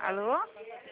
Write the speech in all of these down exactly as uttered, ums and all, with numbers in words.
Alô? A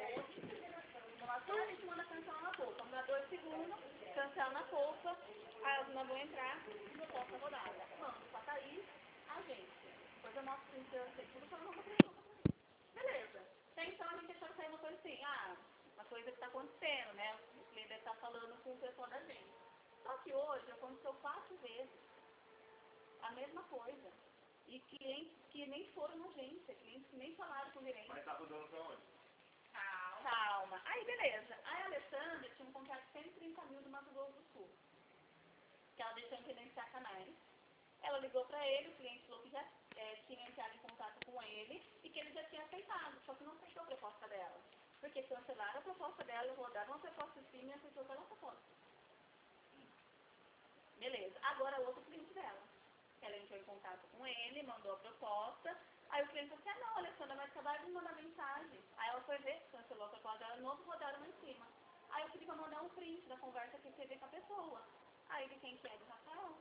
gente manda cancelar na polpa. Manda dois segundos, cancela na polpa, aí elas não vão entrar no próximo rodada. Manda pra Thaís, a gente. Depois eu mostro pra você, eu sei tudo que ela não vai fazer. Beleza. Até então a gente achou que sair uma coisa assim, ah, uma coisa que tá acontecendo, né? O cliente deve estar falando com o pessoal da gente. Só que hoje aconteceu quatro vezes a mesma coisa. E clientes que nem foram na agência, clientes que nem falaram com o gerente. Mas tá rodando pra onde? Calma. Calma. Aí, beleza. Aí a Alessandra tinha um contrato de cento e trinta mil do Mato Grosso do Sul, que ela deixou em credenciar canais. Ela ligou para ele, o cliente falou que já é, tinha entrado em contato com ele e que ele já tinha aceitado, só que não aceitou a proposta dela. Porque cancelaram a proposta dela, rodaram uma proposta de cima e aceitou aquela proposta. Beleza. Agora outro cliente dela. Ela entrou em contato com ele, mandou a proposta. Aí o cliente falou assim, ah não, a Alessandra vai acabar de mandar mensagem. Aí ela foi ver, cancelou a proposta dela de novo, rodaram lá em cima. Aí eu pedi pra mandar um print da conversa que teve com a pessoa. Aí de quem que é? Do Rafael.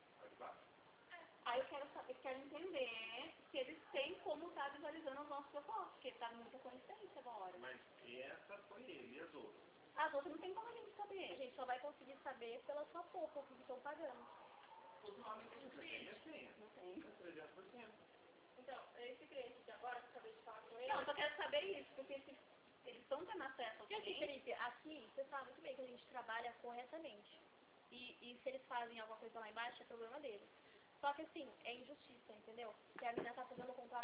Aí eu quero saber, quero entender se eles têm como estar tá visualizando os nossos propostas, porque tá muita coincidência agora. Mas essa foi ele, e as outras? As outras não tem como a gente saber. A gente só vai conseguir saber pela sua polpa, porque estão pagando. Os nomes do cliente tem. Não tem. trezentos por cento. Então, esse cliente de agora, que eu acabei de falar com ele... Não, eu só quero saber isso, porque se eles estão tendo acesso ao Porque assim, cliente... Felipe, aqui, você sabe muito bem que a gente trabalha corretamente. E, e se eles fazem alguma coisa lá embaixo, é problema deles. Só que assim, é injustiça, entendeu? Se a menina tá fazendo o contrato